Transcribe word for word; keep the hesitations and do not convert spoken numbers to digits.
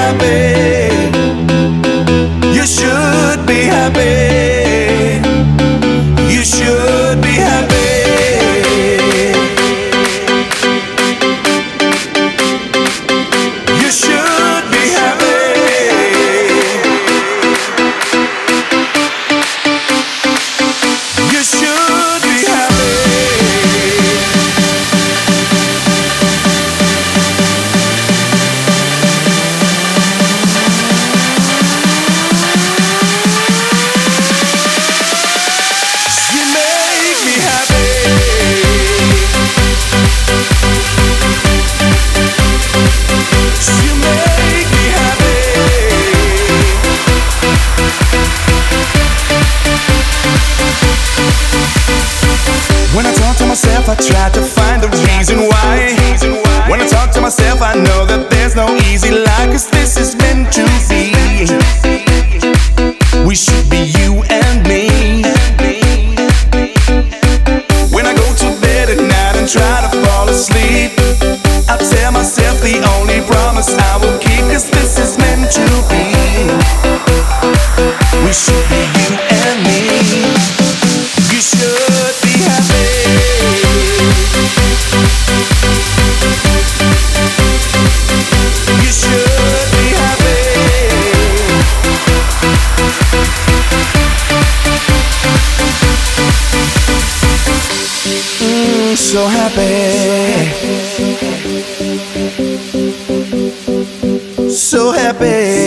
happy. You should be happy. You should be happy. You should be happy. You should be happy. You make me happy. You make me happy. When I talk to myself, I try to find the reason why. When I talk to myself, I know that there's no easy lie, 'cause this is meant to be. We should be you and me. When I go to bed at night and try to fall asleep, I tell myself the only promise I will keep, 'cause this is meant to be. We should be you and me. You should be happy. You should be happy. Mm, so happy. So happy.